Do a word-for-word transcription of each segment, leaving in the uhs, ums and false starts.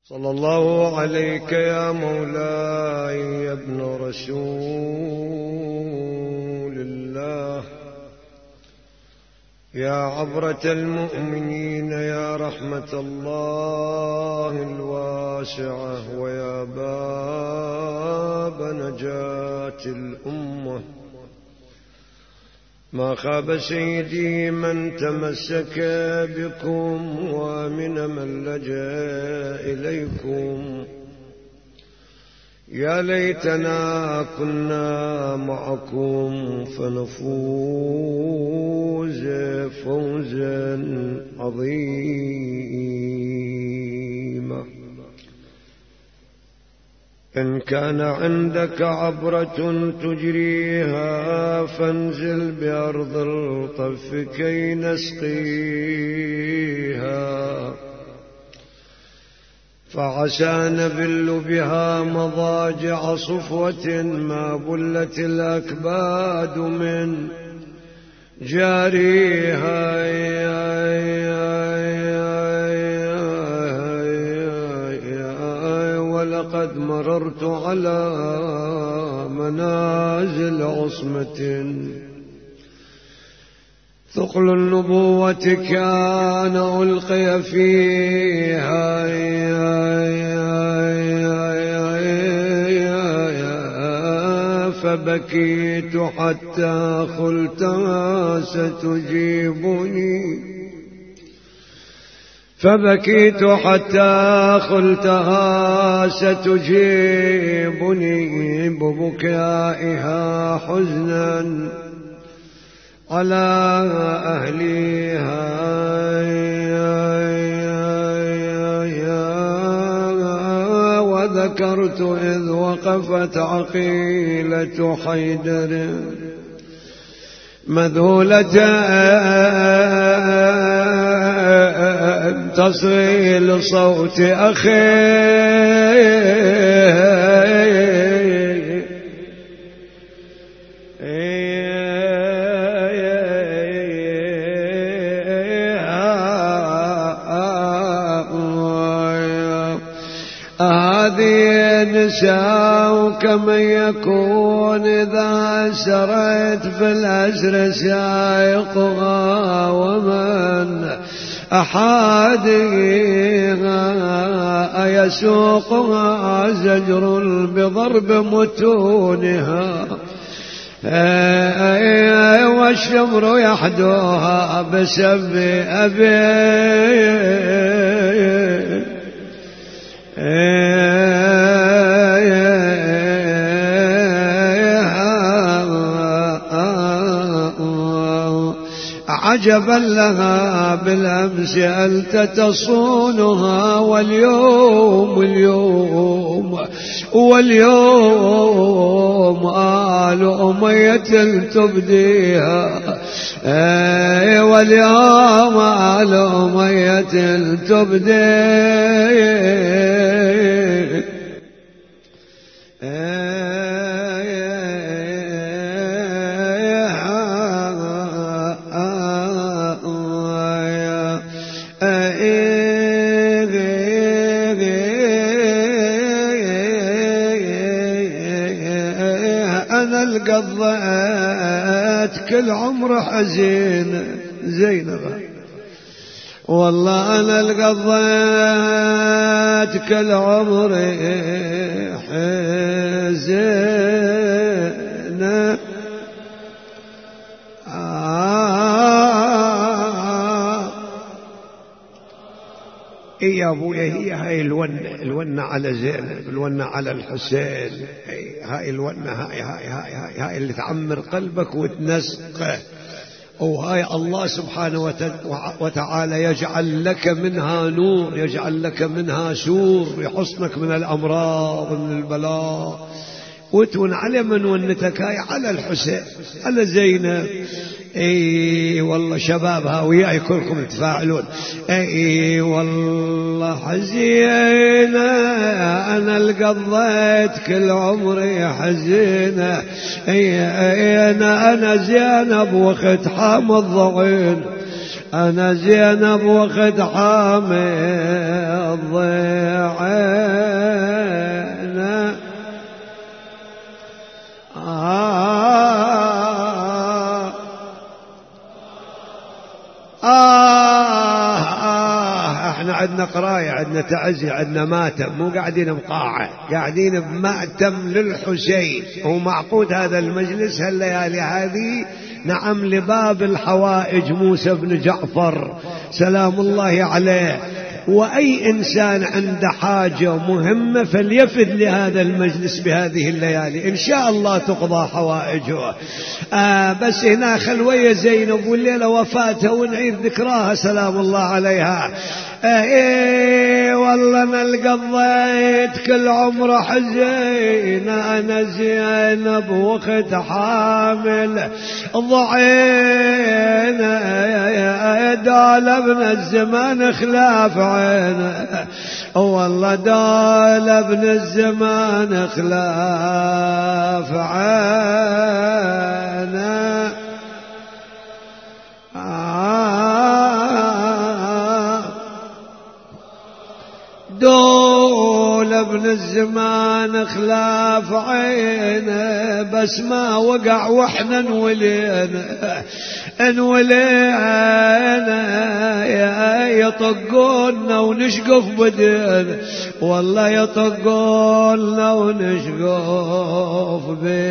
صلى الله عليك يا مولاي يا ابن رسول الله، يا عبرة المؤمنين، يا رحمة الله الواسعة، ويا باب نجاة الأمة. ما خاب سيدي من تمسك بكم، ومن من لجأ إليكم. يا ليتنا كنا معكم فنفوز فوزا عظيما. إن كان عندك عبرة تجريها فانزل بأرض الطف كي نسقيها، فعسى نبل بها مضاجع صفوة ما بلت الأكباد من جاريها. ولقد مررت على منازل عصمة ثقل النبوة كان ألقي فيها، فبكيت حتى قلتها ستجيبني، فبكيت حتى قلتها ستجيبني ببكائها حزنا على أهليها. وذكرت إذ وقفت عقيلة حيدر مذهولة تصغي لصوت أخيه، هذه النساء كمن يكون إذا سرت في الأسر سائقها، ومن أحاديها أيسوقها زجر بضرب متونها، والشمر يحدوها بسب أبي. عجبا لها بالأمس ألت تصونها، واليوم اليوم واليوم آل أمية تبديها، واليوم آل أمية تبديها. قضيت كل عمر حزين زينب، والله أنا قضيت كل عمر حزين. آه إيه يا أبويا، هي هاي الونة الونة على زينب، الونة على الحسين، هاي الونة، هاي هاي هاي هاي, هاي اللي تعمر قلبك وتنسقه، وهاي الله سبحانه وتعالى يجعل لك منها نور، يجعل لك منها سور يحصنك من الأمراض ومن البلاء، وتون على من ونتك هاي على الحسين على زينب. اي والله شبابها وياي كلكم تفاعلون. اي والله حزينة انا القضيت كل عمري حزينة. اي انا انا زينب وقت حامض ضعين، انا زينب وقت حامض ضعين. عندنا قراية، عندنا تعزي، عندنا ماتم، مو قاعدين بقاعة، قاعدين بمأتم للحسين. ومعقود هذا المجلس هالليالي هذه نعم لباب الحوائج موسى بن جعفر سلام الله عليه. وأي إنسان عنده حاجة مهمة فليفد لهذا المجلس بهذه الليالي، إن شاء الله تقضى حوائجه. آه بس هنا خلوية زينب والليلة وفاتها ونعيد ذكراها سلام الله عليها. آه إيه والله أنا قضيت كل عمر حزين، أنا زينب وقت حامل ضعينا دال ابن الزمان خلاف عينه، والله دال ابن الزمان خلاف عينه. آه دول ابن الزمان خلاف عينه، بس ما وقع واحنا انولينا انولينا يطقونا ونشقف بدينا، والله يطقونا ونشقف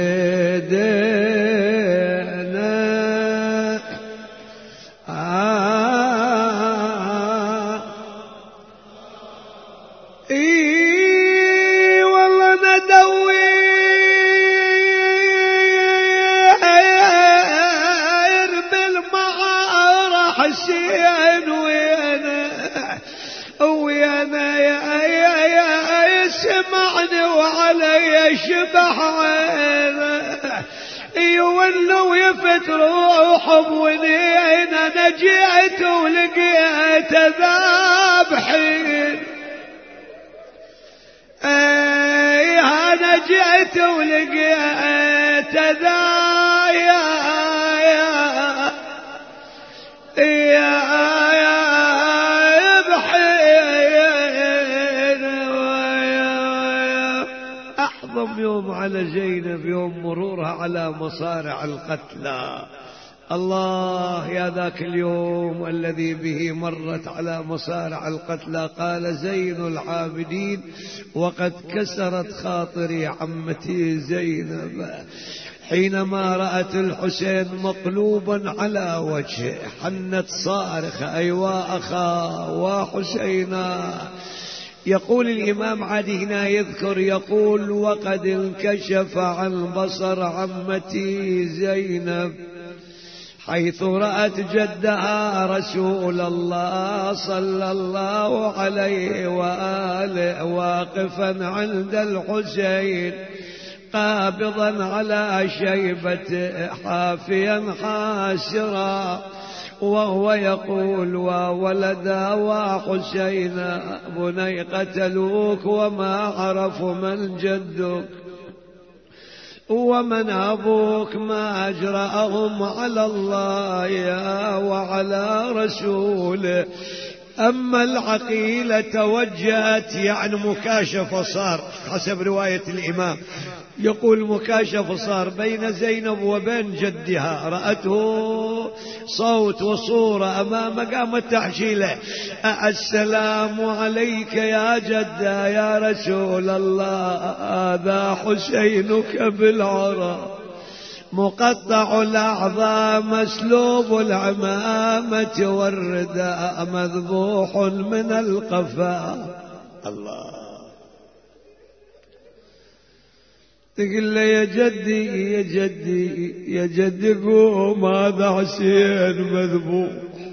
بدينا. آه إيه والله ندوي بالمعارة حسين ويانا ويانا يا يا يا سمعني وعلي شبح عينه، يولوا يفتروا حب ونينا، نجيت ولقيت ذابحين. ايه انا جيت ولقيت ذا يا يا يا يا بحين. اعظم يوم على زينب يوم مرورها على مصارع القتلى. الله يا ذاك اليوم الذي به مرت على مصارع القتلى. قال زين العابدين وقد كسرت خاطري عمتي زينب حينما رأت الحسين مقلوبا على وجهه، حنت صارخة أيوا أخا وحسينا. يقول الإمام عادي هنا يذكر يقول وقد انكشف عن بصر عمتي زينب حيث رأت جدها رسول الله صلى الله عليه وآله واقفا عند الحسين قابضا على شيبته حافيا حاسرا، وهو يقول وولدا وحسينا بني قتلوك وما عرفوا من جدك ومن أبوك، ما أجرأهم على الله يا وعلى رسوله. أما العقيلة توجهت يعني مكاشفة صار حسب رواية الإمام، يقول مكاشفة صار بين زينب وبين جدها، رأته صوت وصورة أمام قامت تحشيله السلام عليك يا جدة يا رسول الله، هذا حسينك بالعرى مقطع الأعضاء مسلوب العمامة والرداء مذبوح من القفا. الله تقول له يا جدي يا جدي يا جدي قوم هذا حسين مذبوح،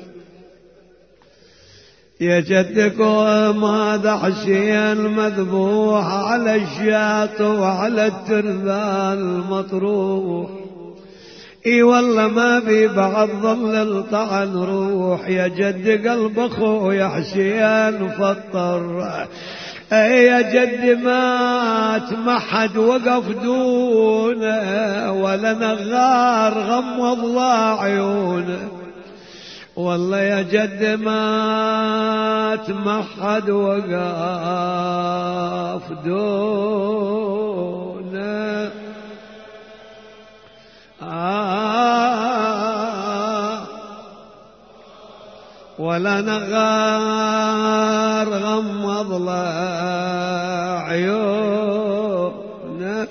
يا جدي قوم هذا حسين مذبوح على الشاط وعلى التربان مطروح. اي والله ما بي بعد ظل الطعن روح، يا جد قلب اخويا حسين فطر، يا جد مات ما حد وقف دونه ولا نغار غمض الله عيونه، والله يا جد مات ما حد وقف دونه. آه ولا نغار غمض له عيونه.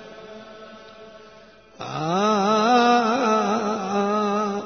آه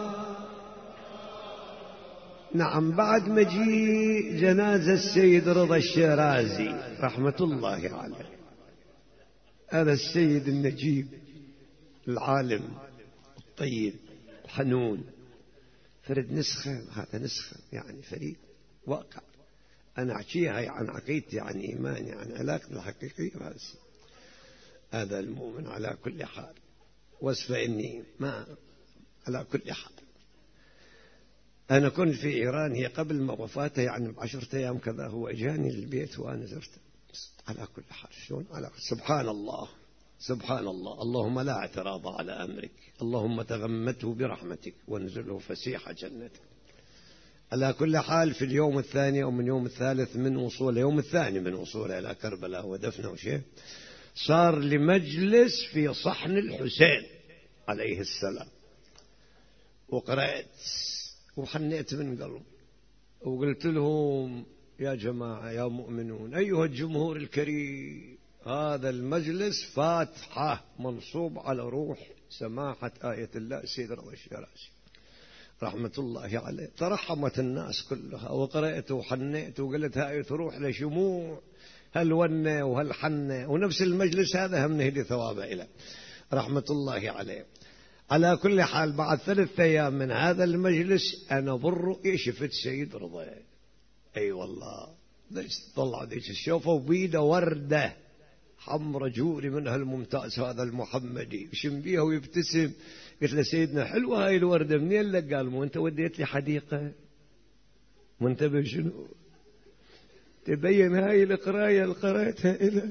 نعم. بعد مجيء جنازة السيد رضا الشيرازي رحمة الله عليه، هذا السيد النجيب العالم الطيب الحنون، فرد نسخة، هذا نسخة يعني فريد واقع. أنا أحكيها عن عقيدتي، عن إيماني، عن علاقتي الحقيقية بس. هذا المؤمن على كل حال، وصفة إني ما على كل حال. أنا كنت في إيران، هي قبل ما وفاته يعني بعشرة أيام كذا، هو إجاني للبيت وأنا زرته. على كل حال شلون على سبحان الله سبحان الله. اللهم لا اعتراض على أمرك، اللهم تغمته برحمتك وانزله فسيح جنتك. على كل حال في اليوم الثاني أو من يوم الثالث من وصوله، يوم الثاني من وصوله إلى كربلاء ودفنه وشيء، صار لمجلس في صحن الحسين عليه السلام، وقرأت وحنيت من قلب وقلت لهم يا جماعة يا مؤمنون أيها الجمهور الكريم، هذا المجلس فاتحة منصوب على روح سماحة آية الله السيد رضا الشيرازي رحمة الله عليه. ترحمت الناس كلها، وقرأت وحنيت وقلت هاي تروح لشموع هالونة وهالحنة، ونفس المجلس هذا هم نهدي ثوابه إلى رحمة الله عليه. على كل حال بعد ثلاثة أيام من هذا المجلس أنا بالرؤية شفت سيد رضا، أي أيوة والله، طلع ذيك الشوفة وبيده وردة حمر جوري منها الممتاز هذا المحمدي، يشم بيها ويبتسم. قلت له سيدنا حلوة هاي الوردة منين لك؟ قال مو أنت وديت لي حديقة؟ منتبه شنو؟ تبين هاي القراية اللي قرأتها إلى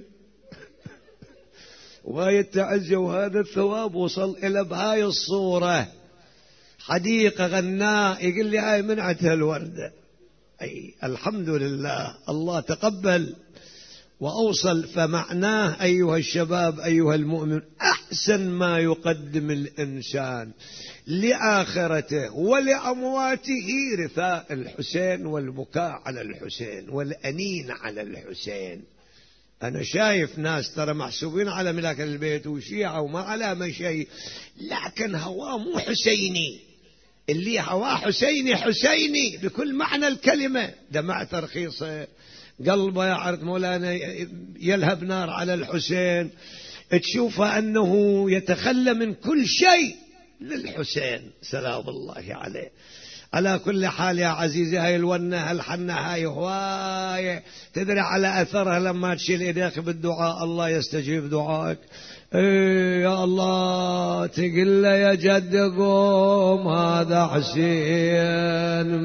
وهاي التعزية وهذا الثواب وصل إلى بهاي الصورة، حديقة غناء. يقول لي هاي منعتها الوردة. أي الحمد لله، الله تقبل وأوصل. فمعناه أيها الشباب أيها المؤمن، أحسن ما يقدم الإنسان لآخرته ولأمواته رثاء الحسين والبكاء على الحسين والأنين على الحسين. أنا شايف ناس ترى محسوبين على ملاك البيت وشيعة وما على شيء، لكن هواه مو حسيني. اللي هواه حسيني حسيني بكل معنى الكلمة، دمع ترخيصه، قلبه يعرض مولانا يلهب نار على الحسين، تشوفه أنه يتخلى من كل شيء للحسين سلام الله عليه. على كل حال يا عزيزي، هاي الونة هالحنة هاي هواية تدري على أثرها لما تشيل إيديك بالدعاء الله يستجيب دعائك. إيه يا الله، تقل له يا جد قوم هذا حسين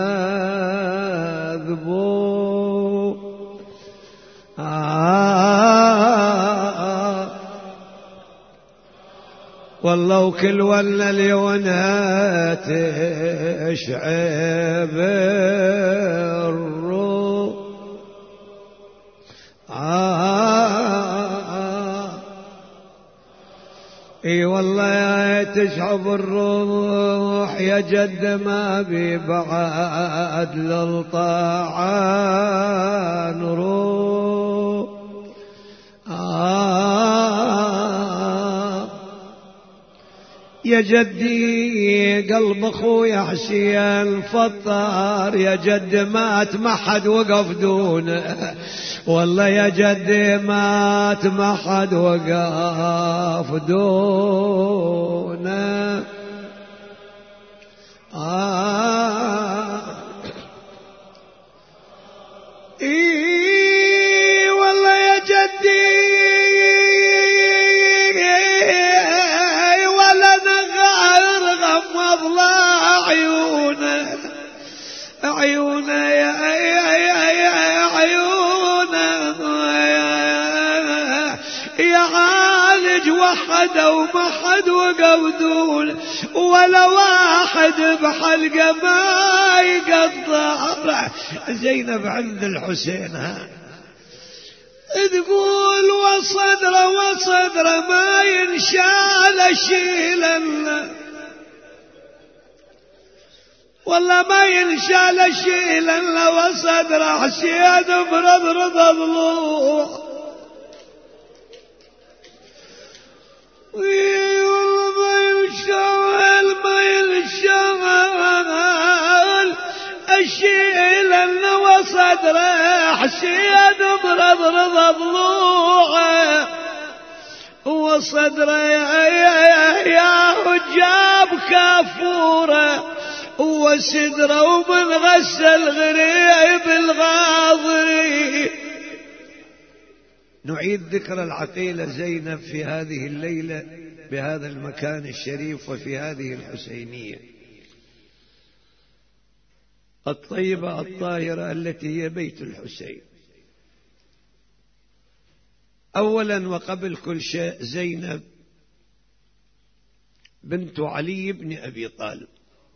مذبوح. آه والله وكل ولنا اليونها تشعب الروح. آه اي والله يا تشعب الروح يا جد، ما ببعد للطاعان روح. آه يا جدي قلب اخويا حسين فطار، يا جد مات ما حد وقف دونه، والله يا جدي مات ما حد وقف دونه. آه إيه والله يا جدي عيونه يا عيونه يا عالج وحده وما حد وقف دون، ولا واحد بحلقه ما يقطع. زينب عند الحسين ها تقول وصدره وصدره ما ينشال شيلا. والله ما ينشال شيء إلا وصدر حسين برضرض ضلوع. والله ما ينشال ما ينشال الشيء إلا وصدر حسين برضرض ضلوع. وصدره يا حجاب كافوره وسدره وبنغسل غريب الغاضري. نعيد ذكر العقيلة زينب في هذه الليلة بهذا المكان الشريف وفي هذه الحسينية الطيبة الطاهرة التي هي بيت الحسين. أولا وقبل كل شيء زينب بنت علي بن أبي طالب،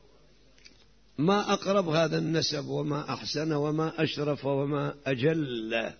ما أقرب هذا النسب وما أحسن وما أشرف وما أجل.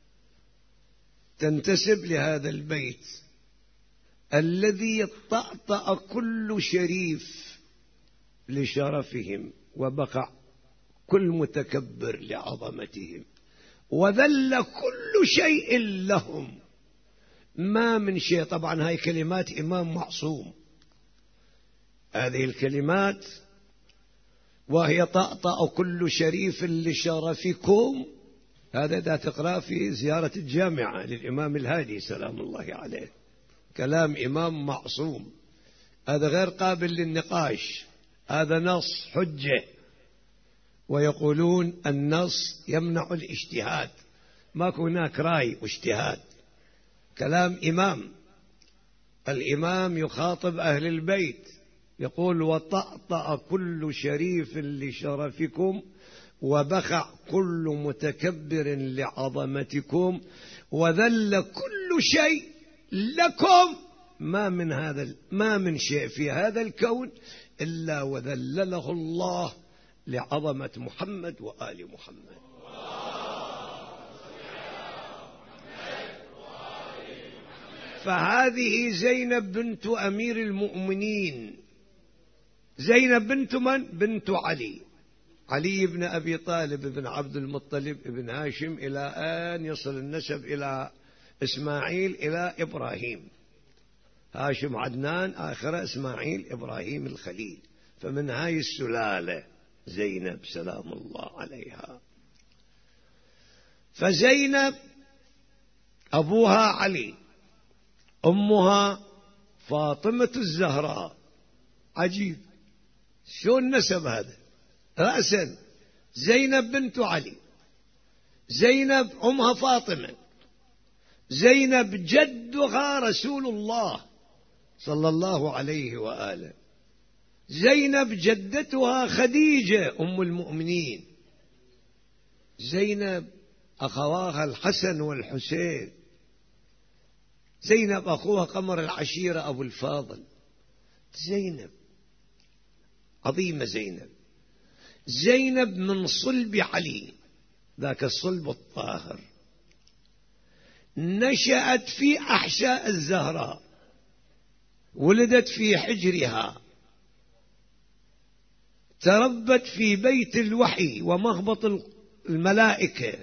تنتسب لهذا البيت الذي يطأطأ كل شريف لشرفهم وبقع كل متكبر لعظمتهم وذل كل شيء لهم. ما من شيء، طبعا هاي كلمات إمام معصوم، هذه الكلمات وهي طأطأ كل شريف لشرفكم، هذا دا تقرأ في زيارة الجامعة للإمام الهادي سلام الله عليه، كلام إمام معصوم، هذا غير قابل للنقاش، هذا نص حجة. ويقولون النص يمنع الاجتهاد، ما هناك رأي واجتهاد، كلام إمام. الإمام يخاطب أهل البيت يقول وطأطأ كل شريف لشرفكم وبخع كل متكبر لعظمتكم وذل كل شيء لكم. ما من هذا ما من شيء في هذا الكون إلا وذلله الله لعظمة محمد وآل محمد. فهذه زينب بنت أمير المؤمنين، زينب بنت من؟ بنت علي، علي بن أبي طالب بن عبد المطلب بن هاشم، إلى أن يصل النسب إلى إسماعيل إلى إبراهيم، هاشم عدنان آخر إسماعيل إبراهيم الخليل، فمن هاي السلالة زينب سلام الله عليها. فزينب أبوها علي، أمها فاطمة الزهراء. عجيب شو النسب هذا رأسا. زينب بنت علي، زينب أمها فاطمة، زينب جدها رسول الله صلى الله عليه وآله، زينب جدتها خديجة أم المؤمنين، زينب أخواها الحسن والحسين، زينب أخوها قمر العشيرة أبو الفاضل. زينب عظيمة، زينب زينب من صلب علي، ذاك الصلب الطاهر، نشأت في أحشاء الزهراء، ولدت في حجرها، تربت في بيت الوحي ومهبط الملائكة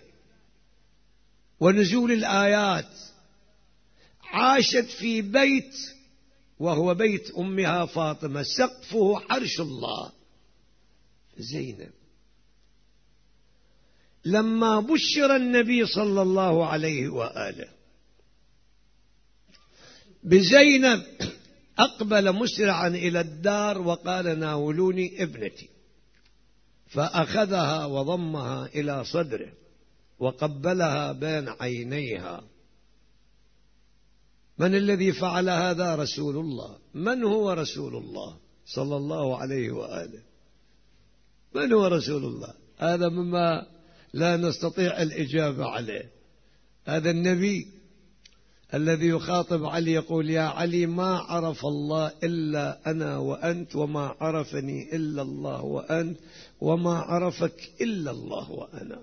ونزول الآيات، عاشت في بيت وهو بيت أمها فاطمة سقفه عرش الله. زينب لما بشر النبي صلى الله عليه وآله بزينب أقبل مسرعا إلى الدار وقال ناولوني ابنتي، فأخذها وضمها إلى صدره وقبلها بين عينيها. من الذي فعل هذا؟ رسول الله. من هو رسول الله صلى الله عليه وآله؟ من هو رسول الله؟ هذا مما لا نستطيع الإجابة عليه. هذا النبي الذي يخاطب علي يقول يا علي ما عرف الله إلا أنا وأنت، وما عرفني إلا الله وأنت، وما عرفك إلا الله وأنا.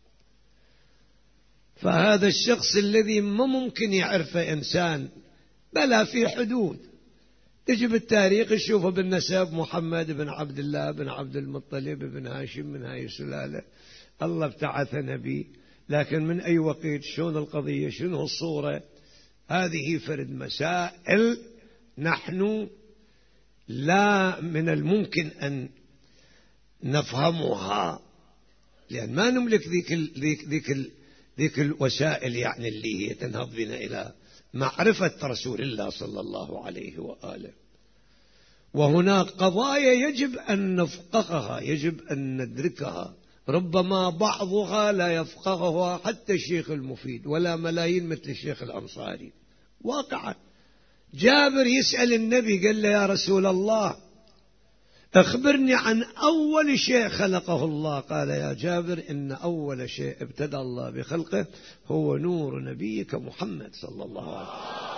فهذا الشخص الذي ما ممكن يعرفه إنسان، بلا في حدود، تجي بالتاريخ تشوفه بالنسب محمد بن عبد الله بن عبد المطلب بن هاشم من هاي السلالة، الله ابتعث نبي، لكن من أي وقت، شلون القضية، شنو الصورة؟ هذه فرد مسائل نحن لا من الممكن أن نفهمها، لأن ما نملك ذيك ال ذيك ذيك ال ذيك الوسائل يعني اللي هي تنهض بنا إلى معرفة رسول الله صلى الله عليه وآله. وهناك قضايا يجب أن نفقهها، يجب أن ندركها، ربما بعضها لا يفقهها حتى الشيخ المفيد ولا ملايين مثل الشيخ الأنصاري. واقعا جابر يسأل النبي قال له يا رسول الله أخبرني عن أول شيء خلقه الله. قال يا جابر إن أول شيء ابتدأ الله بخلقه هو نور نبيك محمد صلى الله عليه وسلم.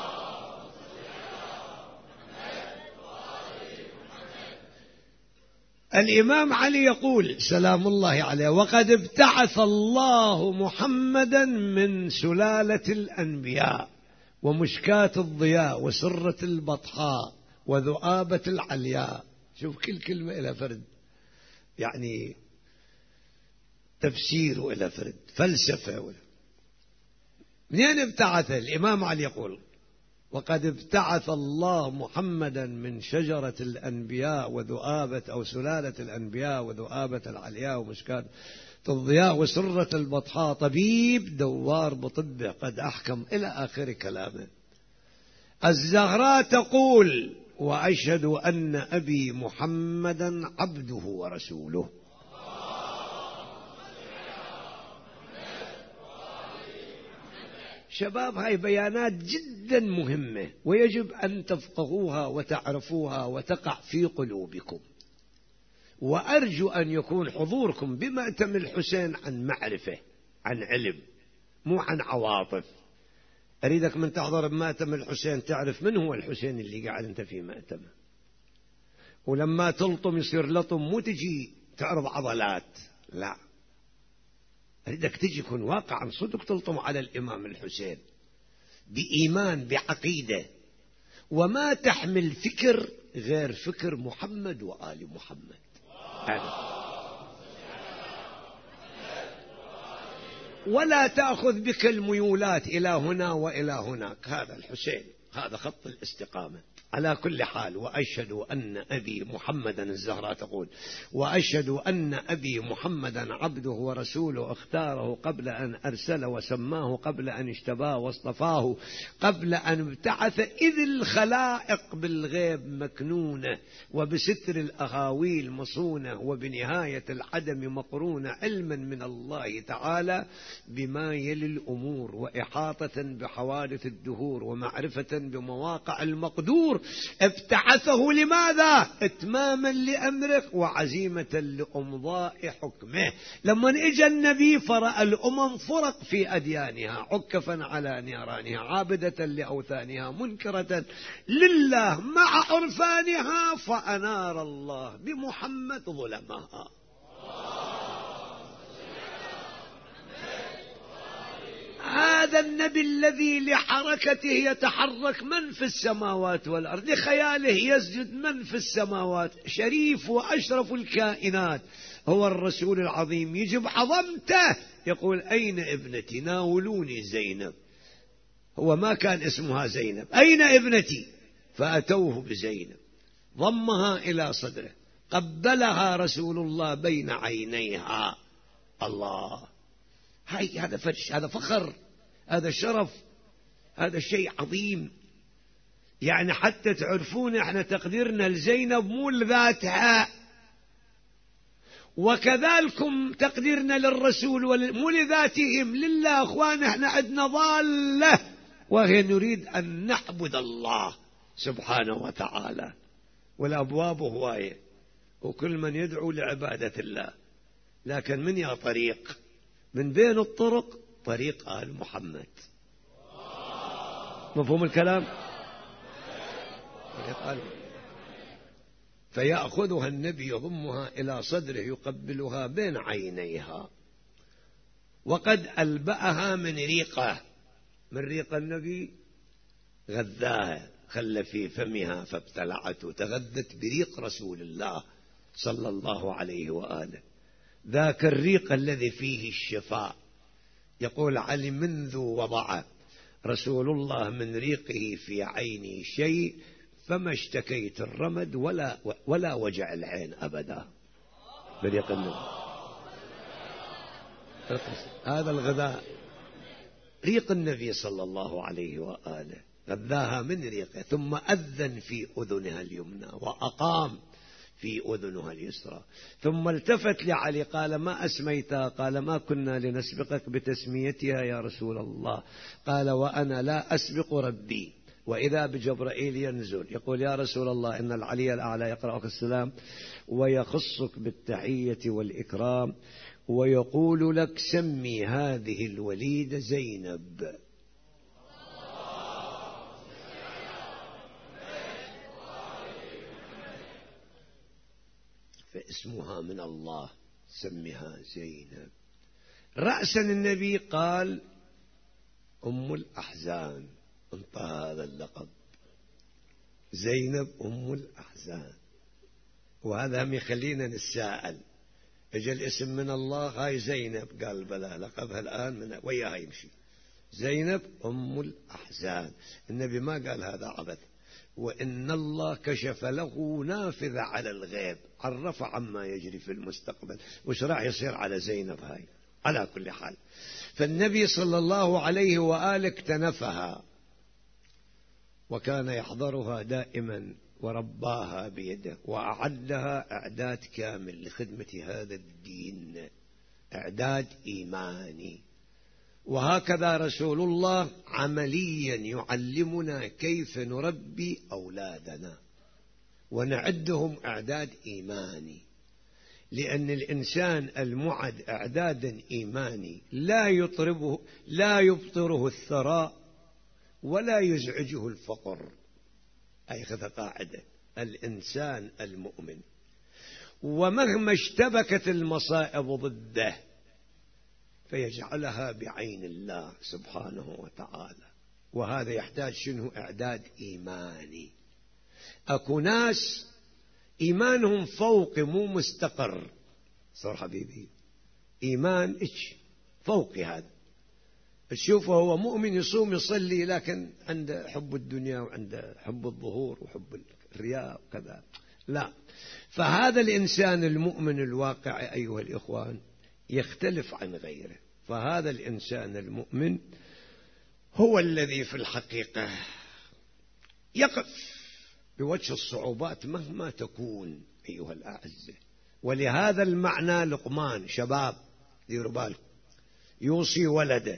الإمام علي يقول سلام الله عليه وقد ابتعث الله محمدا من سلالة الأنبياء ومشكاة الضياء وسرة البطحاء وذؤابة العلياء. شوف كل كلمة إلى فرد يعني تفسير إلى فرد فلسفة. منين ابتعث؟ الإمام علي يقول وقد ابتعث الله محمدا من شجرة الأنبياء وذؤابة أو سلالة الأنبياء وذؤابة العلياء ومشكاة الضياء وسرة البطحاء طبيب دوار بطبه قد أحكم إلى آخر كلامه. الزهراء تقول وأشهد أن أبي محمدا عبده ورسوله. شباب هاي بيانات جدا مهمة ويجب أن تفقهوها وتعرفوها وتقع في قلوبكم. وأرجو أن يكون حضوركم بمأتم الحسين عن معرفة، عن علم، مو عن عواطف. أريدك من تحضر بمأتم الحسين تعرف من هو الحسين اللي قاعد أنت في مأتمه، ولما تلطم يصير لطم، مو تجي تعرض عضلات، لا، أريدك تجي يكون واقعا صدق تلطم على الإمام الحسين بإيمان بعقيدة، وما تحمل فكر غير فكر محمد وآل محمد. أنا. ولا تأخذ بك الميولات إلى هنا وإلى هناك. هذا الحسين، هذا خط الاستقامة. على كل حال وأشهد أن أبي محمدا، الزهراء تقول وأشهد أن أبي محمدا عبده ورسوله اختاره قبل أن أرسله وسماه قبل أن اشتباه واصطفاه قبل أن ابتعث، إذ الخلائق بالغيب مكنونة وبستر الأهاويل مصونة وبنهاية العدم مقرونة، علما من الله تعالى بما يلي الأمور وإحاطة بحوادث الدهور ومعرفة بمواقع المقدور. ابتعثه لماذا؟ اتماما لأمره وعزيمة لأمضاء حكمه. لما اجى النبي فرأى الأمم فرق في أديانها، عكفا على نيرانها، عابدة لأوثانها، منكرة لله مع عرفانها، فأنار الله بمحمد ظلمها. هذا النبي الذي لحركته يتحرك من في السماوات والأرض، لخياله يسجد من في السماوات، شريف وأشرف الكائنات هو الرسول العظيم، يجب عظمته يقول أين ابنتي؟ ناولوني زينب. هو ما كان اسمها زينب، أين ابنتي؟ فأتوه بزينب، ضمها إلى صدره، قبلها رسول الله بين عينيها. الله، هاي هذا فرش، هذا فخر، هذا شرف، هذا شيء عظيم. يعني حتى تعرفون احنا تقديرنا لزينب مو لذاتها، وكذلكم تقديرنا للرسول مو لذاتهم، لله. اخوان احنا عندنا ضالة وهي نريد ان نعبد الله سبحانه وتعالى، والابواب هواية وكل من يدعو لعبادة الله، لكن من يا طريق من بين الطرق طريق آل محمد. مفهوم الكلام؟ فيأخذها النبي يضمها إلى صدره يقبلها بين عينيها، وقد ألبأها من ريقه، من ريق النبي غذاها خل في فمها فابتلعته، تغذت بريق رسول الله صلى الله عليه وآله، ذاك الريق الذي فيه الشفاء. يقول علي: منذ وضع رسول الله من ريقه في عيني شيء فما اشتكيت الرمد ولا ولا وجع العين أبدا. بريق النبي، هذا الغذاء ريق النبي صلى الله عليه وآله، غذاها من ريقه، ثم أذن في أذنها اليمنى وأقام في أذنها اليسرى، ثم التفت لعلي قال: ما أسميتها؟ قال: ما كنا لنسبقك بتسميتها يا رسول الله. قال: وأنا لا أسبق ربي. وإذا بجبرائيل ينزل يقول: يا رسول الله إن العلي الأعلى يقرأك السلام ويخصك بالتحية والإكرام ويقول لك: سمي هذه الوليدة زينب. فاسمها من الله، سمها زينب. رأسا النبي قال: أم الأحزان، انطى هذا اللقب، زينب أم الأحزان. وهذا هم يخلينا نتساءل، اجى الاسم من الله، هاي زينب، قال بلى، لقبها الآن من وياها يمشي، زينب أم الأحزان. النبي ما قال هذا عبث، وإن الله كشف له نافذة على الغيب، عرف عما يجري في المستقبل، وش راح يصير على زينب هاي. على كل حال، فالنبي صلى الله عليه وآله اكتنفها وكان يحضرها دائما ورباها بيده وأعدها إعداد كامل لخدمة هذا الدين، إعداد إيماني. وهكذا رسول الله عمليا يعلمنا كيف نربي أولادنا ونعدهم إعداد إيماني، لأن الإنسان المعد إعدادا إيماني لا يطربه لا يبطره الثراء ولا يزعجه الفقر. أي خذ قاعدة: الإنسان المؤمن ومهما اشتبكت المصائب ضده فيجعلها بعين الله سبحانه وتعالى. وهذا يحتاج شنو؟ إعداد إيماني. أكو ناس إيمانهم فوق مو مستقر، صار حبيبي إيمان إيش فوقي، هذا تشوفه هو مؤمن يصوم يصلي لكن عنده حب الدنيا وعنده حب الظهور وحب الرياء وكذا، لا. فهذا الإنسان المؤمن الواقع أيها الإخوان يختلف عن غيره. فهذا الإنسان المؤمن هو الذي في الحقيقة يقف بوجه الصعوبات مهما تكون أيها الأعزة. ولهذا المعنى لقمان، شباب ديروا بالكم، يوصي ولده،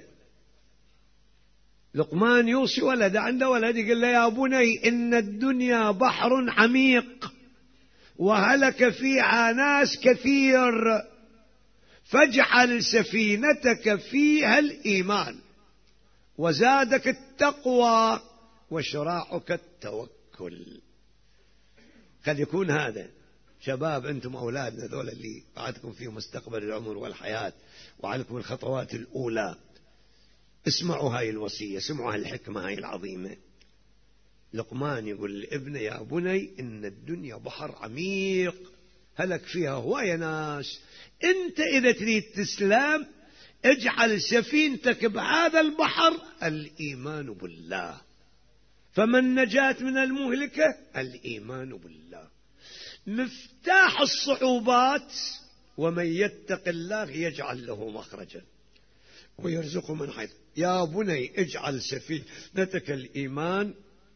لقمان يوصي ولده، عنده ولد يقول له: يا بني إن الدنيا بحر عميق وهلك فيها ناس كثير، فاجعل سفينتك فيها الإيمان وزادك التقوى وشراعك التوكل. قد يكون هذا شباب أنتم أولادنا ذولا اللي بعدكم في مستقبل العمر والحياة وعليكم الخطوات الأولى، اسمعوا هاي الوصية، اسمعوا هاي الحكمة هاي العظيمة. لقمان يقول لابنه: يا بني إن الدنيا بحر عميق هلك فيها هواية ناس، أنت إذا تريد تسلم اجعل سفينتك بهذا البحر الإيمان بالله، فمن نجاة من المهلكة الإيمان بالله. مفتاح الصعوبات: ومن يتق الله يجعل له مخرجا ويرزقه من حيث. يا بني اجعل سفينتك الإيمان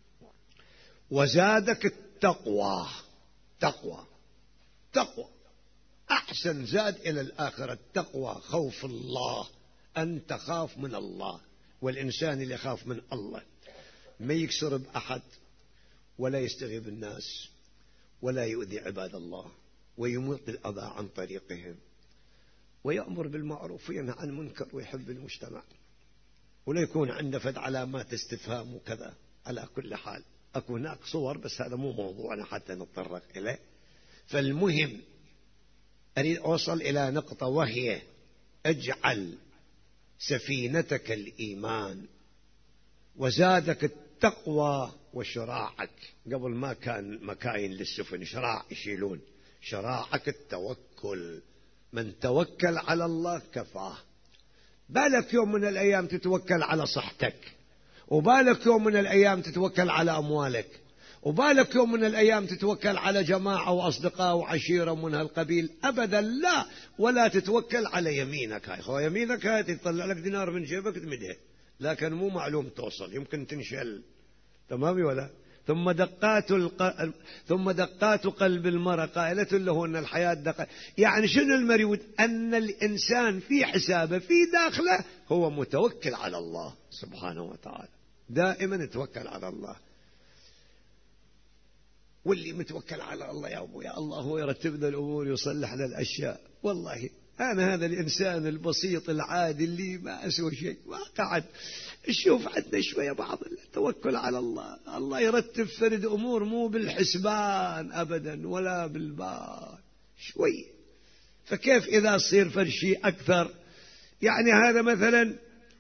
وزادك التقوى. تقوى تقوى أحسن زاد إلى الآخرة. التقوى خوف الله، أن تخاف من الله. والإنسان اللي يخاف من الله ما يكسر بأحد ولا يستغيب الناس ولا يؤذي عباد الله ويميط الأذى عن طريقهم ويأمر بالمعروف وينهى عن المنكر ويحب المجتمع، ولا يكون عنده فد علامات استفهام وكذا. على كل حال أكو هناك صور، بس هذا مو موضوعنا حتى نتطرق إليه. فالمهم أريد أوصل إلى نقطة، وهي: اجعل سفينتك الإيمان وزادك التقوى وشراعك. قبل ما كان مكاين للسفن، شراع يشيلون، شراعك التوكل. من توكل على الله كفاه. بالك يوم من الأيام تتوكل على صحتك، وبالك يوم من الأيام تتوكل على أموالك، وبالك يوم من الأيام تتوكل على جماعة وأصدقاء وعشيرة من هالقبيل. أبدا لا. ولا تتوكل على يمينك. هاي خو يمينك هاي تطلع لك دينار من جيبك تمده، لكن مو معلوم توصل، يمكن تنشل. تمام ولا؟ ثم دقات الق... ثم دقات قلب المرء قائلة له أن الحياة دقات. يعني شنو المريود؟ أن الإنسان في حسابه في داخله هو متوكل على الله سبحانه وتعالى، دائما يتوكل على الله. واللي متوكل على الله يا أبو يا الله هو يرتب لنا الأمور، يصلح لنا الأشياء. والله أنا هذا الإنسان البسيط العادي اللي ما أسوي شيء، ما قعد شوف عندنا شوية بعض التوكل على الله. الله يرتب فرد أمور مو بالحسبان أبدا ولا بالبال شوي. فكيف إذا صير فرد شيء أكثر؟ يعني هذا مثلا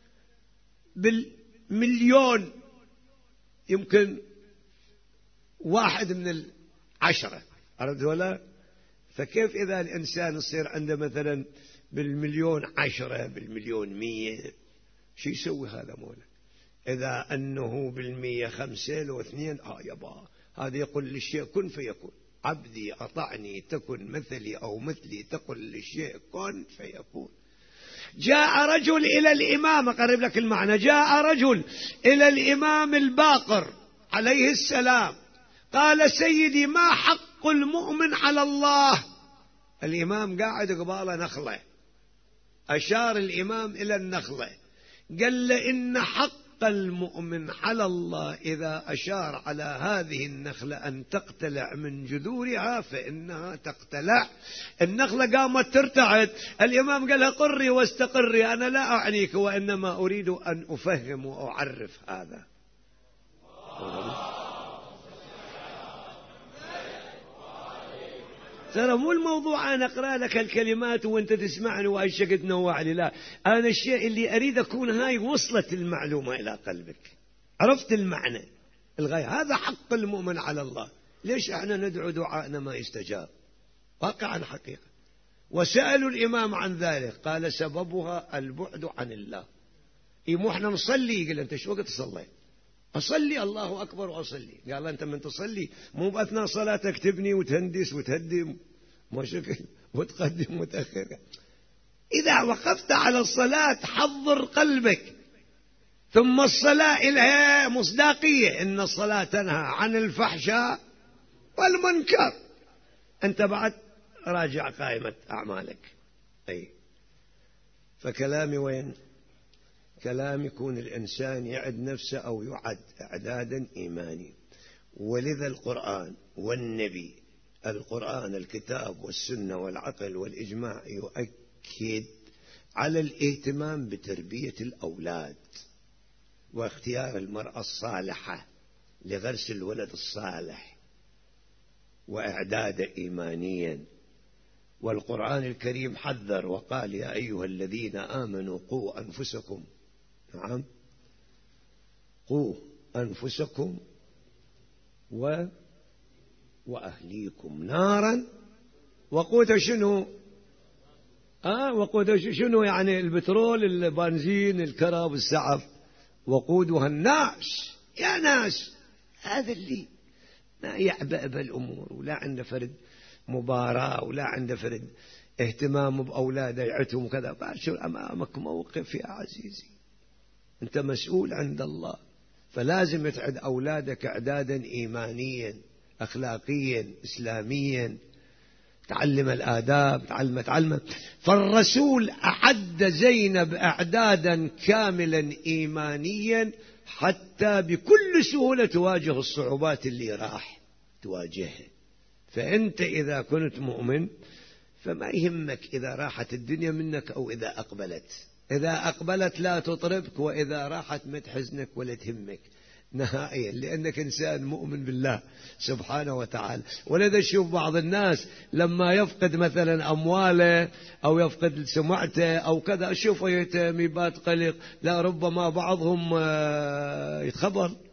بالمليون يمكن واحد من العشرة، عرفت ولا؟ فكيف إذا الإنسان يصير عنده مثلا بالمليون عشرة، بالمليون مية، شو يسوي هذا مولا؟ إذا أنه بالمية خمسة لو اثنين آه يبا هذا يقول للشيء كن فيكون. عبدي أطعني تكن مثلي أو مثلي تقل للشيء كن فيكون. جاء رجل إلى الإمام، أقرب لك المعنى، جاء رجل إلى الإمام الباقر عليه السلام قال سيدي ما حق المؤمن على الله؟ الإمام قاعد قباله نخلة، أشار الإمام إلى النخلة قال له إن حق المؤمن على الله إذا أشار على هذه النخلة أن تقتلع من جذورها فإنها تقتلع. النخلة قامت ترتعد، الإمام قال لها قري واستقري، أنا لا أعنيك وإنما أريد أن أفهم وأعرف هذا. ترى مو الموضوع أنا أقرأ لك الكلمات وأنت تسمعني وأشياء تنوع لي، لا، أنا الشيء اللي أريد أكون هاي وصلت المعلومة إلى قلبك، عرفت المعنى الغاية. هذا حق المؤمن على الله. ليش احنا ندعو دعاءنا ما يستجاب؟ واقعا حقيقة. وسألوا الإمام عن ذلك قال سببها البعد عن الله. إيه مو احنا نصلي؟ قال أنت شو وقت تصلي؟ أصلي الله أكبر وأصلي. قال أنت من تصلي مو بأثناء صلاتك تبني وتهندس وتهدم مشكل وتقدم وتأخر. إذا وقفت على الصلاة حضر قلبك، ثم الصلاة لها مصداقية، إن الصلاة تنهى عن الفحشاء والمنكر. أنت بعد راجع قائمة أعمالك. أي فكلامي وين؟ كلام يكون الإنسان يعد نفسه أو يعد إعدادا إيماني. ولذا القرآن والنبي، القرآن الكتاب والسنة والعقل والإجماع يؤكد على الاهتمام بتربية الأولاد واختيار المرأة الصالحة لغرس الولد الصالح وإعداده إيمانيا. والقرآن الكريم حذر وقال يا أيها الذين آمنوا قوا أنفسكم، نعم، قوا أنفسكم و... وأهليكم نارا وقودها شنو؟ آه وقودها شنو؟ يعني البترول، البنزين، الكرب، السعف. وقودها الناس. يا ناس هذا اللي ما يعبأ بالأمور ولا عنده فرد مباراة ولا عنده فرد اهتمام بأولاده يعتهم كذا. باشر أمامك موقف يا عزيزي، أنت مسؤول عند الله، فلازم تعد أولادك إعدادا إيمانيا أخلاقيا إسلاميا، تعلم الآداب، تعلم تعلم. فالرسول أعد زينب إعدادا كاملا إيمانيا حتى بكل سهولة تواجه الصعوبات اللي راح تواجهها. فأنت إذا كنت مؤمن فما يهمك إذا راحت الدنيا منك أو إذا أقبلت. إذا أقبلت لا تطربك، وإذا راحت ما تحزنك ولا تهمك نهائيا، لأنك إنسان مؤمن بالله سبحانه وتعالى. ولذا شوف بعض الناس لما يفقد مثلا أمواله أو يفقد سمعته أو كذا، شوفه يتم يبات قلق، لا ربما بعضهم يتخبر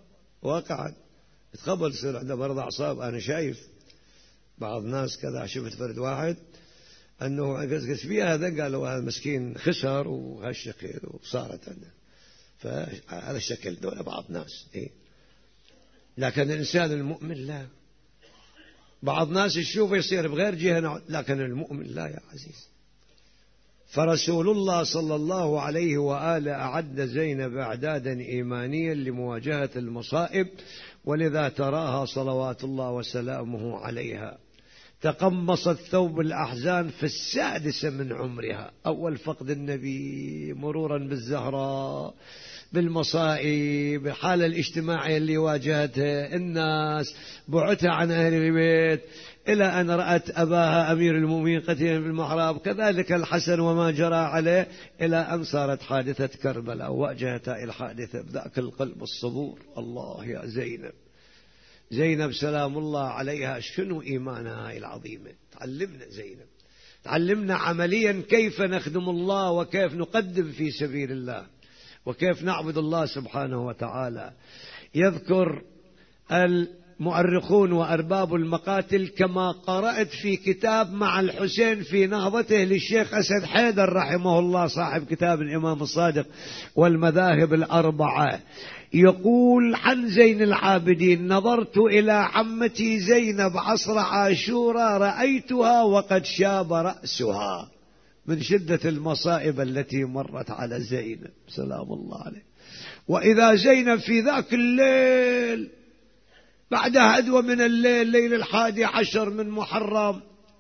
واقعا تقبل يصير عنده مرض أعصاب. أنا شايف بعض الناس كذا، شفت فرد واحد أنه قس فيها هذا، قالوا هذا مسكين خسر وهالشكل وصارت عنده، فهذا الشكل دول بعض الناس إيه؟ لكن الإنسان المؤمن لا. بعض الناس يشوفه يصير بغير جهة، لكن المؤمن لا يا عزيز. فرسول الله صلى الله عليه وآله أعد زينب أعدادا إيمانيا لمواجهة المصائب، ولذا تراها صلوات الله وسلامه عليها تقمصت ثوب الأحزان في السادسة من عمرها، أول فقد النبي، مرورا بالزهراء، بالمصائب، الحالة الاجتماعية اللي واجهتها الناس، بعتها عن أهل البيت، إلى أن رأت أباها أمير المؤمنين قتيلا بالمحراب، كذلك الحسن وما جرى عليه، إلى أن صارت حادثة كربلاء وواجهتها الحادثة بذاك القلب الصبور. الله يا زينب، زينب سلام الله عليها شنو إيمانها العظيمة. تعلمنا زينب، تعلمنا عمليا كيف نخدم الله وكيف نقدم في سبيل الله وكيف نعبد الله سبحانه وتعالى. يذكر المؤرخون وأرباب المقاتل كما قرأت في كتاب مع الحسين في نهضته للشيخ أسد حيدر رحمه الله صاحب كتاب الإمام الصادق والمذاهب الأربعة، يقول عن زين العابدين: نظرت إلى عمتي زينب عصر عاشوراء رأيتها وقد شاب رأسها من شدة المصائب التي مرت على زينب سلام الله عليه. وإذا زينب في ذاك الليل بعد هدوة من الليل، ليل الحادي عشر من محرم،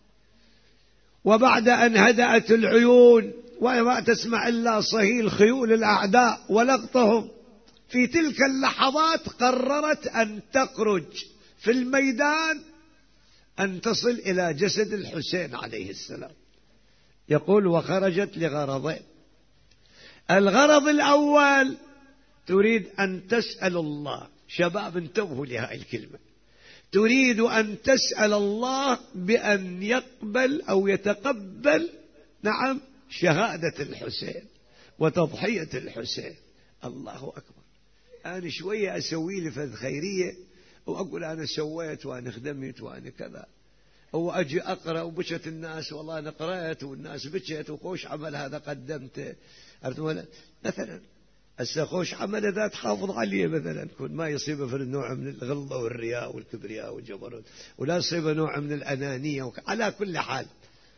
وبعد أن هدأت العيون وما تسمع إلا صهيل خيول الأعداء ولقطهم، في تلك اللحظات قررت أن تخرج في الميدان، أن تصل إلى جسد الحسين عليه السلام. يقول: وخرجت لغرضين. الغرض الأول تريد أن تسأل الله، شباب انتبهوا لهذه الكلمة، تريد أن تسأل الله بأن يقبل أو يتقبل نعم شهادة الحسين وتضحية الحسين. الله أكبر. أنا شوية أسوي لي فذ خيرية وأقول أنا سويت وأنا خدمت وأنا كذا، أو أجي أقرأ وبشت الناس والله أنا قرأت والناس بشت وخوش عمل هذا قدمته مثلا. هسه خوش عمل ذات حافظ عليه مثلا، كون ما يصيبه في النوع من الغلظة والرياء والكبرياء والجبروت، ولا يصيبه نوع من الأنانية وك... على كل حال.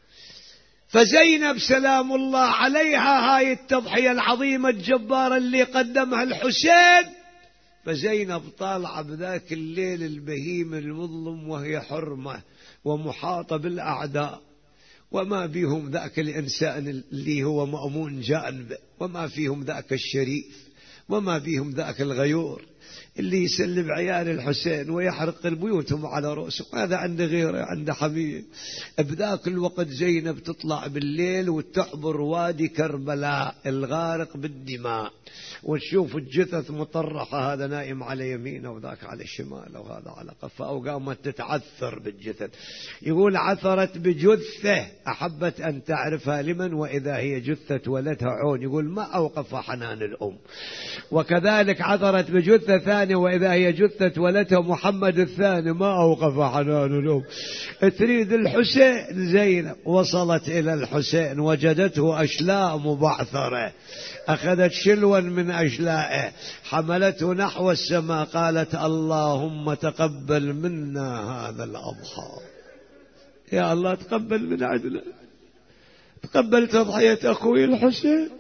فزينب سلام الله عليها هاي التضحية العظيمة الجبارة اللي قدمها الحسين، فزينب طالعة بذاك الليل البهيم المظلم وهي حرمة ومحاطة بالأعداء، وما بيهم ذاك الإنسان اللي هو مأمون جانب، وما فيهم ذاك الشريف، وما بيهم ذاك الغيور اللي يسلب عيال الحسين ويحرق البيوتهم على رؤوسهم. هذا عنده غيره، عنده حبيب. بذاك الوقت زينب تطلع بالليل وتعبر وادي كربلاء الغارق بالدماء، وتشوف الجثث مطرحة، هذا نائم على يمينه وذاك على شماله وهذا على قفاه، وقامت تتعثر بالجثث. يقول: عثرت بجثة أحبت أن تعرفها لمن وإذا هي جثة ولدها عون. يقول: ما أوقف حنان الأم. وكذلك عثرت بجثة ثانية وإذا هي جثة ولدها محمد الثاني، ما أوقف حنان الأم. تريد الحسين زينب، وصلت إلى الحسين وجدته أشلاء مبعثرة، أخذت شلوا من أجلائه حملته نحو السماء، قالت: اللهم تقبل منا هذا الأضحى. يا الله تقبل من عدنا، تقبل تضحية أخوي الحسين.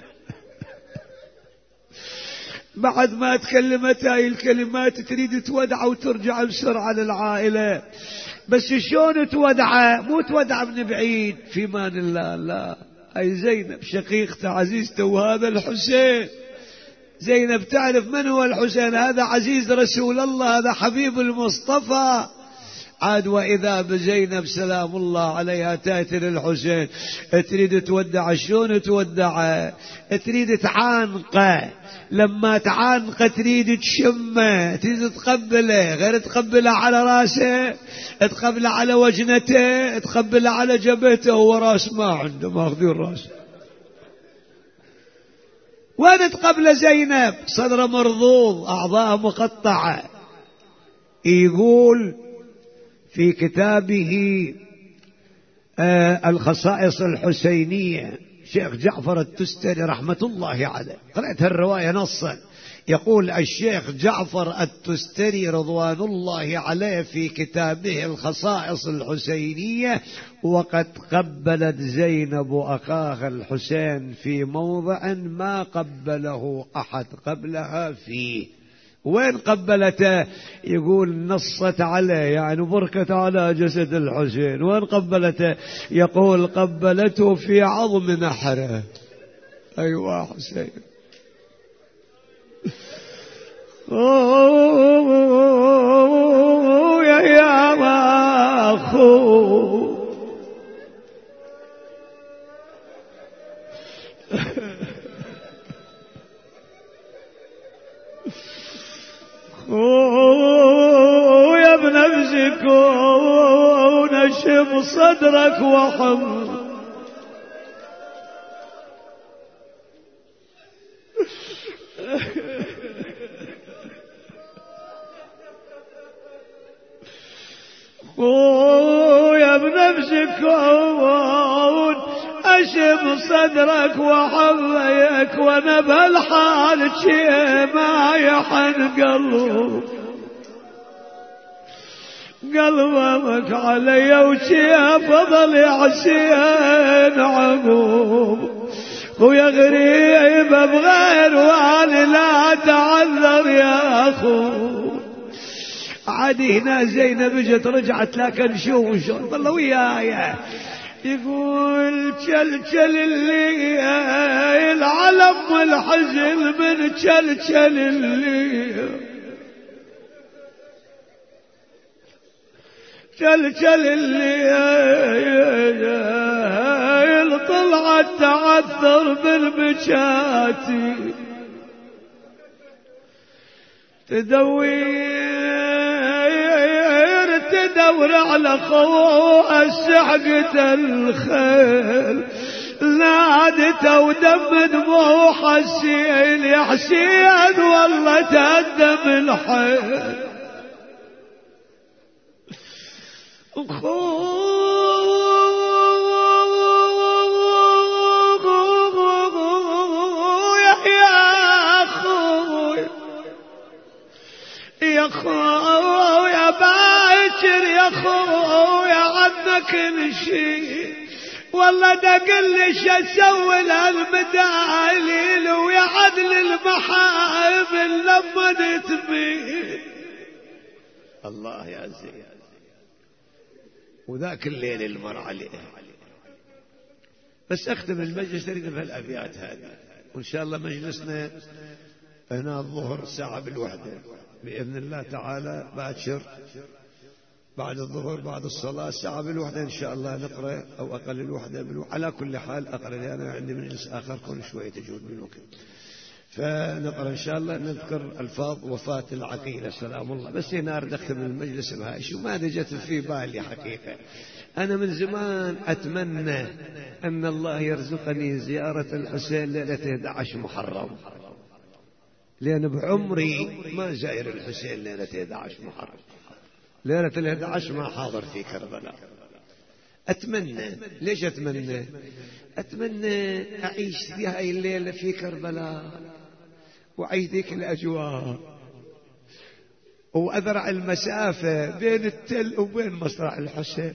بعد ما تكلمت هاي الكلمات تريد تودع وترجع بسرعة للعائلة، بس شلون تودع؟ مو تودع من بعيد في مان الله، لا. أي زينب شقيقته عزيزته وهذا الحسين. زينب تعرف من هو الحسين، هذا عزيز رسول الله، هذا حبيب المصطفى. عاد وإذا بزينب سلام الله عليها تأتي للحسين، تريد تودع. شلون تودع؟ تريد تعانقه، لما تعانقه تريد تشمه، تريد تقبله، غير تقبله على راسه، تقبله على وجنته، تقبله على جبهته، هو راس ما عنده، ماخذين راسه. وانت قبل زينب صدر مرضوض أعضاء مقطعة. يقول في كتابه آه الخصائص الحسينية شيخ جعفر التستري رحمة الله عليه، قرأت الرواية نصا، يقول الشيخ جعفر التستري رضوان الله عليه في كتابه الخصائص الحسينية: وقد قبلت زينب أخاها الحسين في موضع ما قبله أحد قبلها فيه. وين قبلته؟ يقول نصت عليه يعني بركت على جسد الحسين. وين قبلته؟ يقول قبلته في عظم نحره. أيوة حسين. أوه يا يا أخو يا ابن نفسك ونشف صدرك وحم. يا ابن نفسك أشم صدرك وحظيك، وانا بهالحال شي ما يحن قلب قلبك علي وشي فضل يا حسين عقوب. ويا غريب بغير وانا لا تعذر يا اخو. عادي هنا زينب اجت رجعت لكن شو شو ظلوا وياي. يقول تشلشل اللي العلم والحزن من تشلشل اللي تشلشل اللي طلعت تعثر بالبشاتي تدوير تدور على خوه السحقة الخيل نادته ودم دموع حسين يا حسين والله تهدم الحيل. يا خو يا باكر يا خو يا عنك الشي والله دقل لي شو اسوي لهالمداليل ويا عدل المحامل لما نتبي. الله يا زين. وذاك الليل المر عليه. بس اختم المجلس تريد بهالابيات هذه، وان شاء الله مجلسنا هنا الظهر الساعة بالوحدة بإذن الله تعالى باكر بعد الظهر بعد الصلاة الساعة بالوحدة إن شاء الله نقرأ أو أقل الوحدة بالوحدة. على كل حال أقرأ لأن عندي مجلس آخر كل شوية تجود بالوقت، فنقرأ إن شاء الله نذكر ألفاظ وفاة العقيلة سلام الله. بس هنا أريد أختم المجلس بهاي شو ما جت في بالي حقيقة. أنا من زمان أتمنى أن الله يرزقني زيارة الحسين ليلة أحد عشر محرم، لأن بعمري ما زاير الحسين ليلة أحد عشر محرم. ليلة أحد عشر ما حاضر في كربلاء. أتمنى. ليش أتمنى؟ أتمنى أعيش في هاي الليلة في كربلاء وأعيش ذيك الأجواء وأذرع المسافة بين التل وبين مصرع الحسين.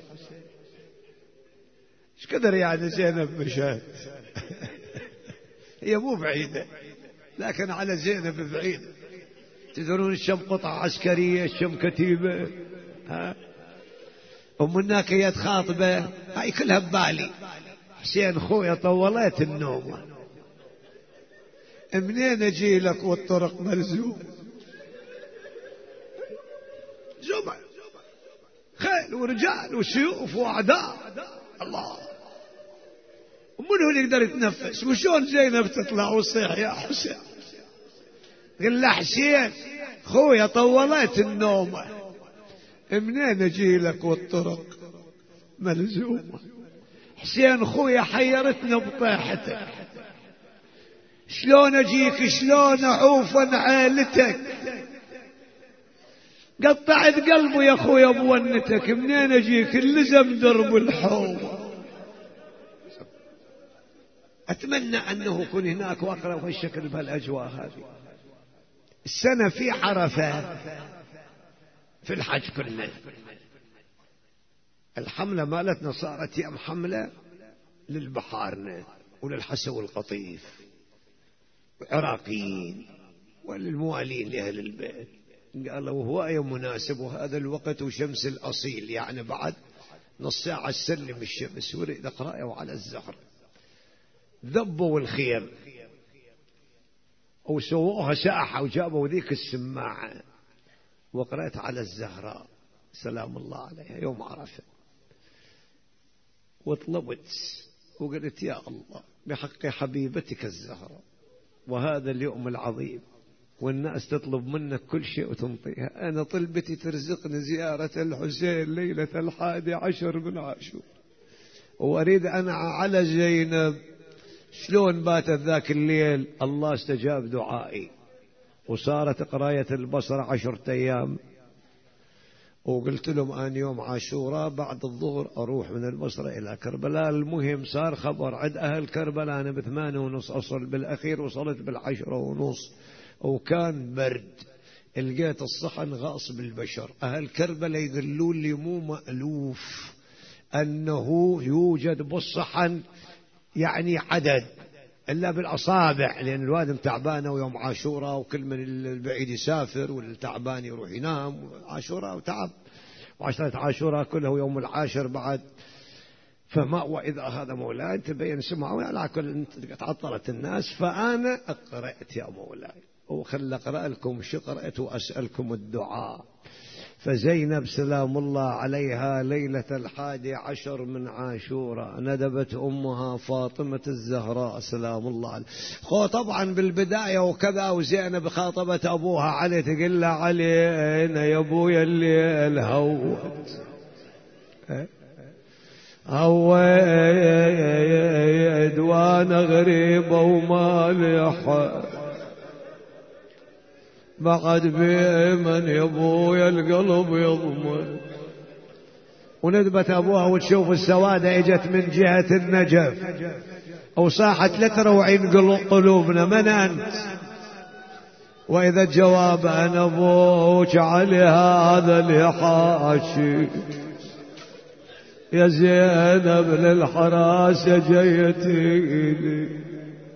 ايش قدر يعني زينب مشات هي مو بعيدة لكن على زينب بعيدة. تدرون الشم قطعة عسكرية الشم كتيبة ها؟ أم هناك هي خاطبة هاي كلها ببالي. حسين خويا طولت النوم منين اجي لك والطرق ملزوم جمع خيل ورجال وسيوف واعداء. الله ومنه اللي يقدر يتنفس؟ وشون زينب تطلع وتصيح يا حسين؟ قل له حسين خويا طولت النوم منين اجي لك والطرق ملزومة. حسين خويا حيرتنا بطيحتك شلون أجيك شلون أعوف عن عائلتك؟ قطعت قلبه يا أخويا بونتك، منين أجيك؟ اللزم درب الحوض. أتمنى أنه يكون هناك وأقرأ في الشكل بهالأجواء هذه. السنة في عرفة في الحج كنا، الحملة مالتنا صارت يوم حملة للبحارنا وللحسو القطيف عراقيين وللموالين لأهل البيت. قالوا هو يوم مناسب وهذا الوقت وشمس الأصيل، يعني بعد نص ساعة سلم الشمس ورد قرأوا على الزهر. ذبوا الخيم وسووها ساحة وجابوا ذيك السماعة وقرأت على الزهراء سلام الله عليها يوم عرفة، وطلبت وقلت يا الله بحق حبيبتك الزهراء وهذا اليوم العظيم والناس تطلب منك كل شيء وتنطيها، أنا طلبتي ترزقني زيارة الحسين ليلة الحادي عشر من عاشور، وأريد أنا على زينب. شلون باتت ذاك الليل؟ الله استجاب دعائي وصارت قراية البصرة عشرة أيام. وقلت لهم أن يوم عاشوراء بعد الظهر أروح من البصرة إلى كربلاء. المهم صار خبر عند أهل كربلاء أنا بثمانية ونص أصل، بالأخير وصلت بالعشرة ونص وكان برد. لقيت الصحن غاص بالبشر. أهل كربلاء يقولون لي مو مألوف أنه يوجد بالصحن يعني عدد إلا بالأصابع، لأن الوادم تعبانة ويوم عاشوراء وكل من البعيد يسافر والتعبان يروح ينام، عاشوراء وتعب، وعشرة عاشوراء كله يوم العاشر بعد. فما وإذا هذا مولاي تبين سمعوا على كل تعطلت الناس، فأنا أقرأت يا مولاي وخل أقرأ لكم شو قرأت وأسألكم الدعاء. فزينب سلام الله عليها ليلة الحادي عشر من عاشوراء ندبت أمها فاطمة الزهراء سلام الله عليها. خو طبعا بالبداية وكذا، وزينب خاطبت أبوها علي تقول له علينا يا أبويا اللي الهوت هويد وانا غريبة وما لي حد بعد بمن يا ابويا القلب يضمن. وندبت ابوها وتشوف السوادة اجت من جهة النجف وصاحت لا تروعين قلوبنا من انت؟ واذا الجواب انا ابوك علي هذا اللي حاشي يا زينب للحراسة جيتيني.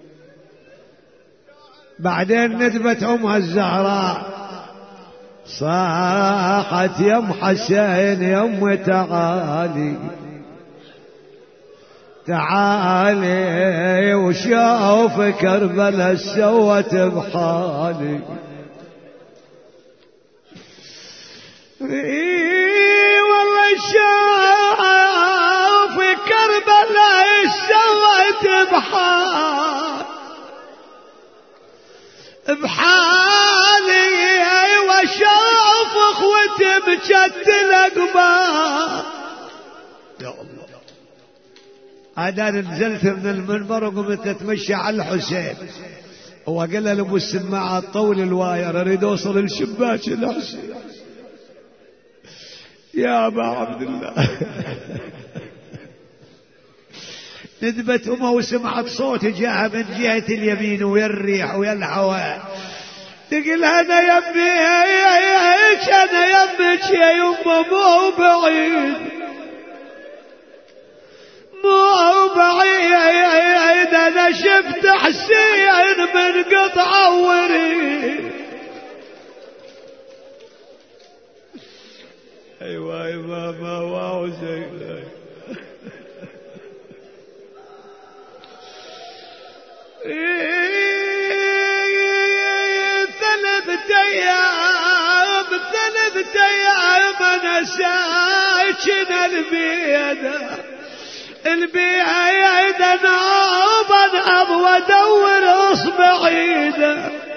بعدين ندبت أمها الزهراء صاحت يم حسين يم تعالي تعالي وشوف كربلاء سوت بحالي. اي والله شوف كربلاء سوت بحالي بحالي وشوف اخوتي بجد الاقبال. يا الله انا نزلت من المنبر وقمت اتمشى على الحسين وقال له ابو السماعه طول الواير اريد اوصل الشباك الحسين يا ابا عبد الله. ندبت امه وسمعت صوت جاء من جهة اليمين ويا الريح ويا الهواء تقول انا يمي انا يمك يا يمه مو بعيد مو بعيد انا شفت حسين من قطعه وريد. ايوه يا ماما واو زين. ثلاثة أيام ثلاثة أيام أنا ساكن البيت البيت ناب أنهض وأدور إصبعيده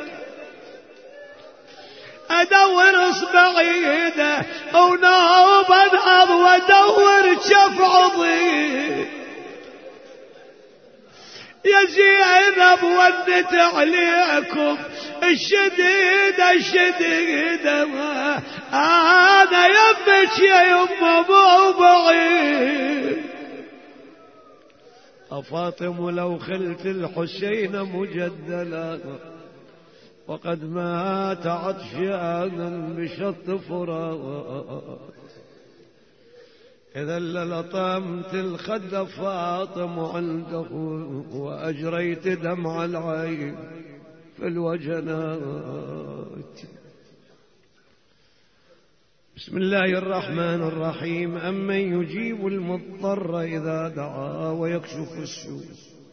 أدور إصبعيده وناب أنهض وأدور شف عضي يا زينب ودت عليكم الشديد الشديد، ما أنا يمك يا يما مو بعيد. أفاطم لو خلت الحسين مجدلا وقد مات عطشانا بشط فرات، إذا للطمت الخد فاطم عنده وأجريت دمع العين في الوجنات. بسم الله الرحمن الرحيم. أمن يجيب المضطر إذا دعا ويكشف السوء،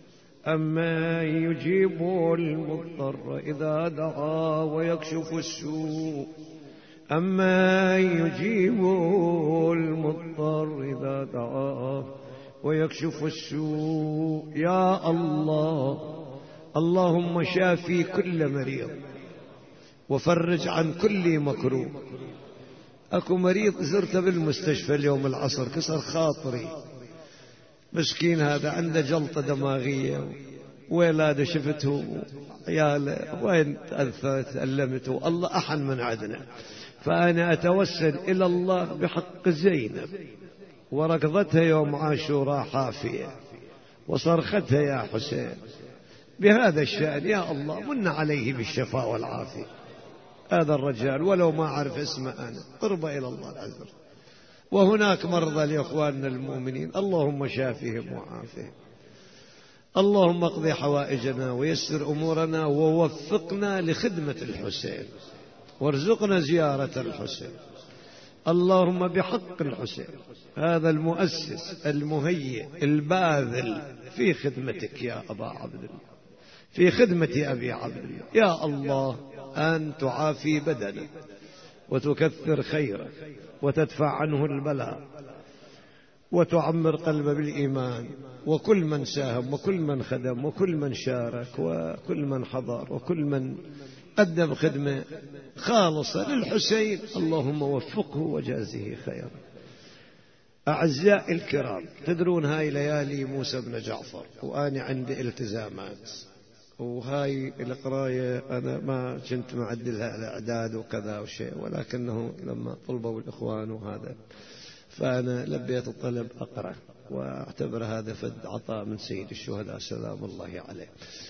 أمن يجيب المضطر إذا دعا ويكشف السوء، أما يجيب المضطر إذا دعاه ويكشف السوء. يا الله، اللهم شافي كل مريض وفرج عن كل مكروب. أكو مريض زرته بالمستشفى اليوم العصر كسر خاطري، مسكين هذا عنده جلطة دماغية، ولاده شفته عياله وين تأثرت ألمته، الله أحن من عدنا. فأنا أتوسل إلى الله بحق زينب وركضتها يوم عاشوراء حافية وصرختها يا حسين بهذا الشأن، يا الله من عليه بالشفاء والعافية. هذا الرجال ولو ما أعرف اسمه أنا قرب إلى الله العزيز. وهناك مرضى لإخواننا المؤمنين، اللهم شافهم وعافهم. اللهم اقضي حوائجنا ويسر أمورنا ووفقنا لخدمة الحسين وارزقنا زيارة الحسين. اللهم بحق الحسين هذا المؤسس المهيئ الباذل في خدمتك يا أبا عبد الله، في خدمة أبي عبد الله، يا الله أن تعافي بدنه وتكثر خيره وتدفع عنه البلاء وتعمر قلبه بالإيمان، وكل من ساهم وكل من خدم وكل من شارك وكل من حضر وكل من قدم خدمة خالصة للحسين، اللهم وفقه وجازه خيرا. أعزائي الكرام، تدرون هاي ليالي موسى بن جعفر وأنا عندي التزامات، وهاي القراية أنا ما كنت معدلها الأعداد وكذا وشيء، ولكنه لما طلبوا الإخوان وهذا فأنا لبيت الطلب أقرأ، واعتبر هذا فد عطاء من سيد الشهداء سلام الله عليه.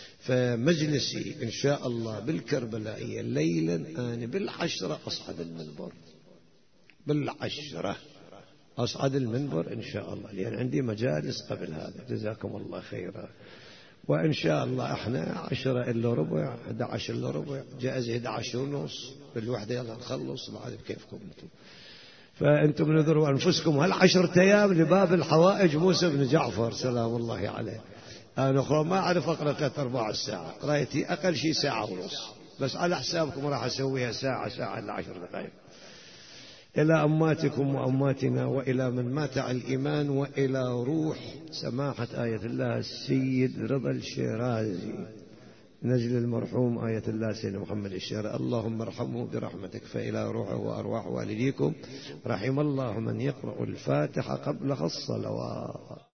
فمجلسي إن شاء الله بالكربلائية ليلا أنا بالعشرة أصعد المنبر، بالعشرة أصعد المنبر إن شاء الله، لأن عندي مجالس قبل هذا. جزاكم الله خيرا. وإن شاء الله احنا عشرة إلا ربع، أحد عشر إلا ربع، جائز أحد عشر ونص بالوحدة، يلا نخلص بعد بكيفكم أنتم. فأنتم نذروا أنفسكم هالعشرة أيام لباب الحوائج موسى بن جعفر سلام الله عليه. أنا أخوة ما أعرف أقرأ ثلاث أرباع الساعة، قرايتي أقل شيء ساعة ونص، بس على حسابكم راح أسويها ساعة ساعة إلا عشر دقائق. إلى أماتكم وأماتنا وإلى من مات على الإيمان وإلى روح سماحة آية الله السيد رضا الشيرازي نجل المرحوم آية الله سيدنا محمد الشيرازي، اللهم ارحمه برحمتك. فإلى روحه وأرواح والديكم، رحم الله من يقرأ الفاتحة قبل الصلوات.